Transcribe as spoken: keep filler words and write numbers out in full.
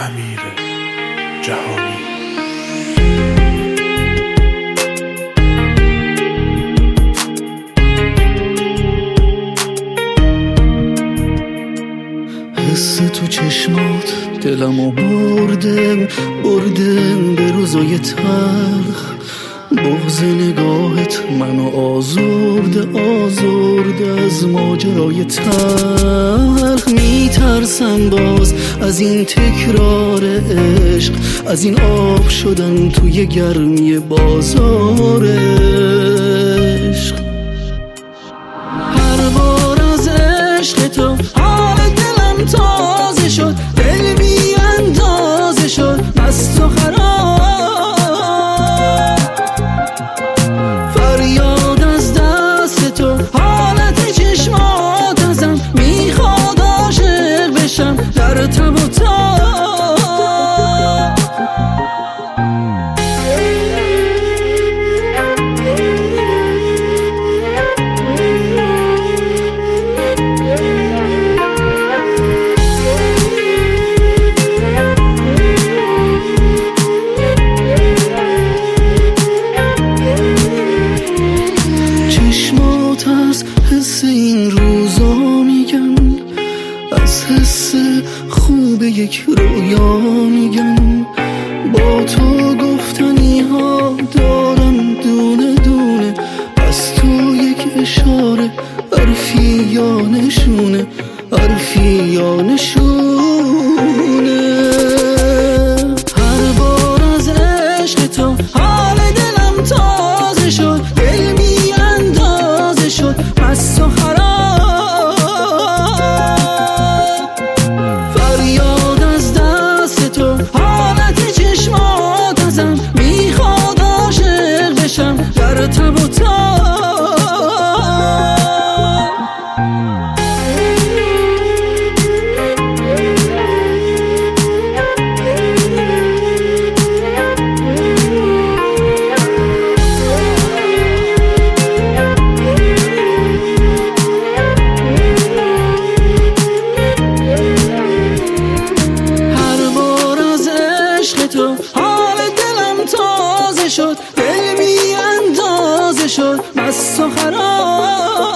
امیر جهانی. حس تو چشمات دلمو برده برده به روزای تلخ، بغض نگاهت منو آزرده آزرده از ماجرای تلخ. میترسم باز از این تکرار عشق، از این آب شدن توی گرمی بازار عشق. هر بار از عشق تو حال دلم تازه شد، دل بی اندازه شد از تو خراب. فریاد از دست تو حالت چشمات ازم میخواد عاشق بشم در تب و تاب. از حس این روزا میگن، از حس خوب یک رویا میگن. با تو گفتنی ها دارم دونه دونه، از تو یک اشاره حرفی یا نشونه، حرفی یا نشونه. هر بار از عشق تو حال دلم تازه شد، دل می اندازه شد از تو خراب. فریاد از دست تو حالت چشمات ازم میخواد عاشق بشم در تب و تاب. تو حال دلم تازه شد، دل بی اندازه شد از تو خراب.